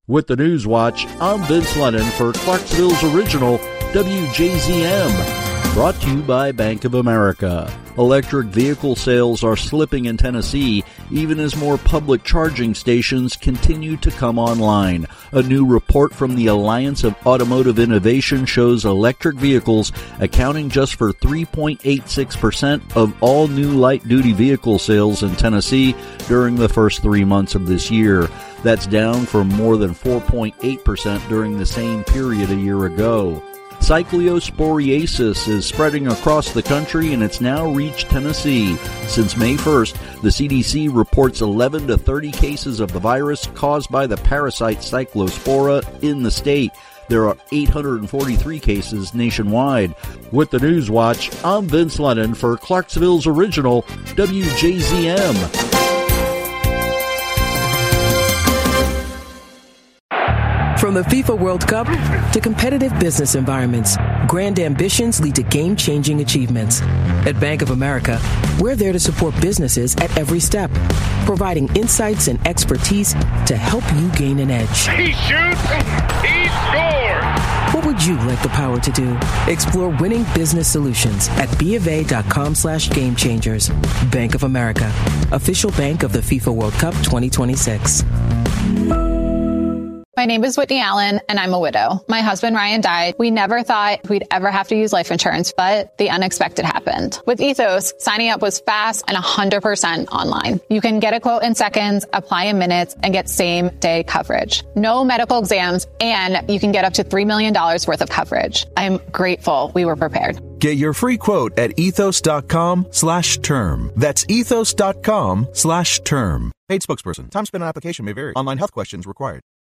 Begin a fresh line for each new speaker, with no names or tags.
With the News Watch, I'm Vince Lennon for Clarksville's original WJZM. Brought to you by Bank of America. Electric vehicle sales are slipping in Tennessee, even as more public charging stations continue to come online. A new report from the Alliance of Automotive Innovation shows electric vehicles accounting just for 3.86% of all new light-duty vehicle sales in Tennessee during the first 3 months of this year. That's down from more than 4.8% during the same period a year ago. Cyclosporiasis is spreading across the country, and it's now reached Tennessee. Since May 1st, the CDC reports 11 to 30 cases of the virus caused by the parasite Cyclospora in the state. There are 843 cases nationwide. With the News Watch, I'm Vince Lennon for Clarksville's original WJZM.
From the FIFA World Cup to competitive business environments, grand ambitions lead to game-changing achievements. At Bank of America, we're there to support businesses at every step, providing insights and expertise to help you gain an edge.
He shoots, he scores!
What would you like the power to do? Explore winning business solutions at BofA.com/gamechangers. Bank of America, official bank of the FIFA World Cup 2026.
My name is Whitney Allen, and I'm a widow. My husband, Ryan, died. We never thought we'd ever have to use life insurance, but the unexpected happened. With Ethos, signing up was fast and 100% online. You can get a quote in seconds, apply in minutes, and get same-day coverage. No medical exams, and you can get up to $3 million worth of coverage. I'm grateful we were prepared.
Get your free quote at ethos.com/term. That's ethos.com/term. Paid spokesperson. Time spent on application may vary. Online health questions required.